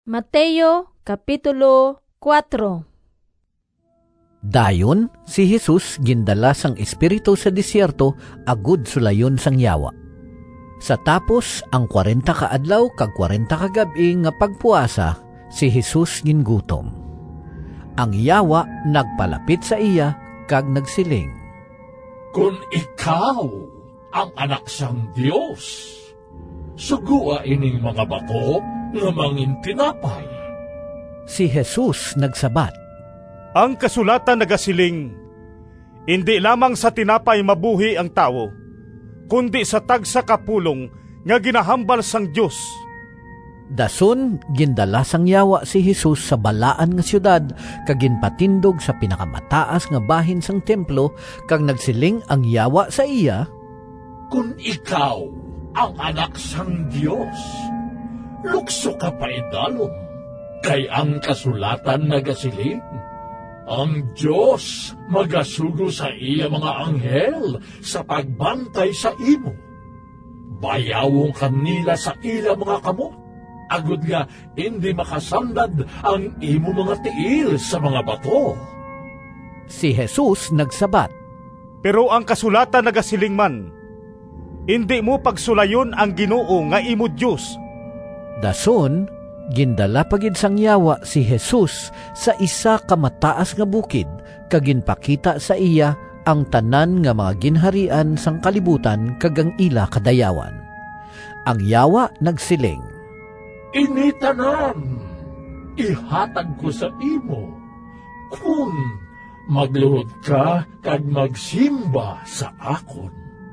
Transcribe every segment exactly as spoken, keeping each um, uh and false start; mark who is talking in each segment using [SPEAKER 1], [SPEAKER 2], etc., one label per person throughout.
[SPEAKER 1] Mateo Kapitulo four.
[SPEAKER 2] Dayon, si Jesus gindala sang Espiritu sa disyerto agud sulayon sang yawa. Sa tapos ang kwarenta ka adlaw kag kwarenta ka gabi nga pagpuasa, si Jesus gingutom. Ang yawa nagpalapit sa iya kag nagsiling,
[SPEAKER 3] "Kung ikaw ang anak sang Dios, sugua ining mga bato nga mangin tinapay."
[SPEAKER 2] Si Jesus nagsabat,
[SPEAKER 4] "Ang kasulatan nagasiling, hindi lamang sa tinapay mabuhi ang tao, kundi sa tagsa kapulong nga ginahambal sang Dios."
[SPEAKER 2] Dason, gindala sang yawa si Jesus sa balaan nga syudad kag ginpatindog sa pinakamataas nga bahin sang templo kag nagsiling ang yawa sa iya,
[SPEAKER 3] "Kung ikaw ang anak sang Dios, lukso ka pa idalom, kay ang kasulatan nagasiling, ang Dios magasugo sa iya mga anghel sa pagbantay sa imo. Bayawong kanila sa ila mga kamot, agud nga hindi makasandad ang imo mga tiil sa mga bato."
[SPEAKER 2] Si Jesus nagsabat,
[SPEAKER 4] Pero ang kasulatan nagasiling man, hindi mo pagsulayon ang Ginoo nga imo Dios.
[SPEAKER 2] dason gindala pagid sang yawa si Jesus sa isa ka mataas nga bukid kag ginpakita sa iya ang tanan nga mga ginharian sang kalibutan kag ang ila kadayawan. Ang yawa nagsiling,
[SPEAKER 3] "Ini tanan, ihatag ko sa imo, kung magluhod ka kag magsimba sa akon."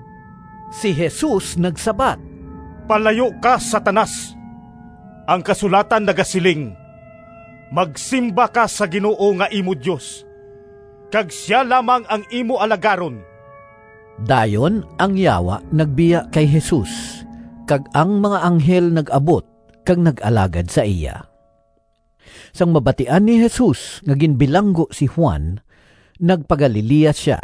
[SPEAKER 2] Si Jesus nagsabat,
[SPEAKER 4] Palayo ka, Satanas! Ang kasulatan nagasiling, magsimba ka sa Ginoo nga imo Dios, kag siya lamang ang imo alagaron.
[SPEAKER 2] Dayon ang yawa nagbiya kay Jesus, kag ang mga anghel nag-abot kag nag-alagad sa iya. Sang mabatian ni Jesus nga ginbilanggo si Juan, nagpagaliliya siya.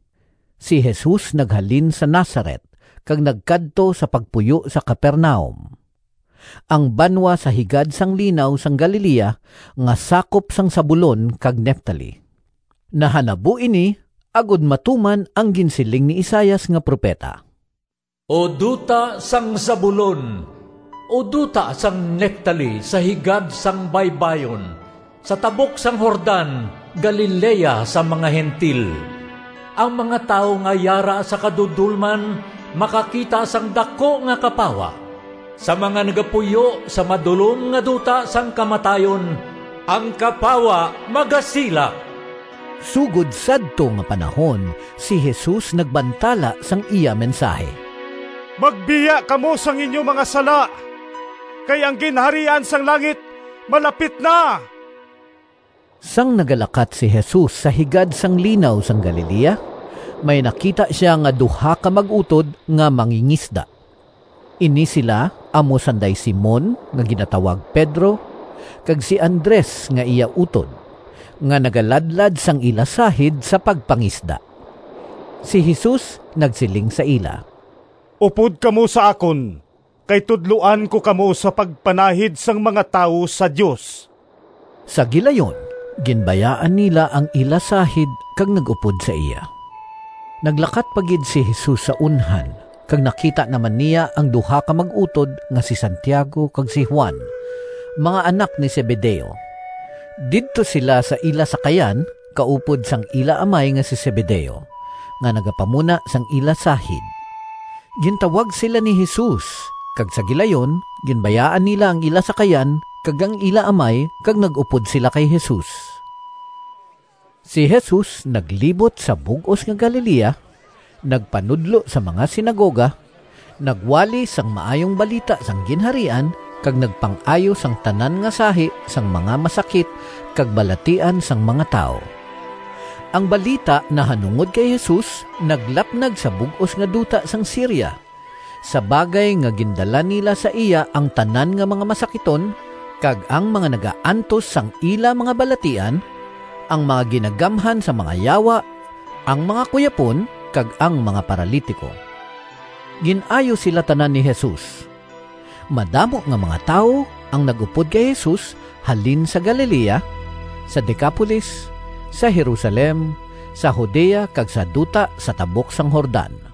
[SPEAKER 2] Si Jesus naghalin sa Nazaret kag nagkadto sa pagpuyo sa Capernaum. Ang banwa sa higad sang linaw sang Galilea nga sakop sang Zabulon kag Neftali. Nahanabo ini agud matuman ang ginsiling ni Isaias nga propeta.
[SPEAKER 5] "O duta sang Zabulon, o duta sang Neftali sa higad sang baybayon, sa tabok sang Hordan, Galilea sa mga hentil. Ang mga tao nga yara sa kadudulman makakita sang dako nga kapawa. Sa mga nagapuyo sa madulom nga duta sang kamatayon, ang kapawa magasila."
[SPEAKER 2] Sugod sadto nga panahon, si Jesus nagbantala sang iya mensahe.
[SPEAKER 4] Magbiya kamo sang inyo mga sala, kay ang ginharian sang langit malapit na.
[SPEAKER 2] Sang nagalakat si Jesus sa higad sang linaw sang Galilea, may nakita siya nga duha ka mag-utod nga mangingisda. Ini sila amo sanday Simon nga ginatawag Pedro, kag si Andres nga iya utod, nga nagaladlad sang ila sahid sa pagpangisda. Si Jesus nagsiling sa ila,
[SPEAKER 4] Upod kamo sa akon, kay tudluan ko kamo sa pagpanahid sang mga tao sa Dios.
[SPEAKER 2] Sa gilayon, ginbayaan nila ang ila sahid kag nagupod sa iya. Naglakat pagid si Jesus sa unhan, kag nakita naman niya ang duha ka mag-utod nga si Santiago kag si Juan, mga anak ni Zebedeo. Didto sila sa ila sakayan, kaupod sang ila amay nga si Zebedeo, nga nagapamuna sang ila sahid. Gintawag sila ni Jesus, kag sa gilayon, ginbayaan nila ang ila sakayan, kag ang ila amay, kag nagupod sila kay Jesus. Si Jesus naglibot sa bug-os nga Galilea, nagpanudlo sa mga sinagoga, nagwali sang maayong balita sang ginharian, kag nagpang-ayo sang tanan nga sahi sang mga masakit kag balatian sang mga tao. Ang balita na hanungod kay Jesus naglapnag sa bug-os nga duta sang Syria, sa bagay nga gindala nila sa iya ang tanan nga mga masakiton kag ang mga nagaantos sang ila mga balatian, ang mga ginagamhan sa mga yawa, ang mga kuyapon kag ang mga paralitiko. Ginayo sila tanan ni Jesus. Madamo nga mga tao ang nagupod kay Jesus halin sa Galilea, sa Decapolis, sa Jerusalem, sa Judea kag sa duta sa tabok sang Jordan.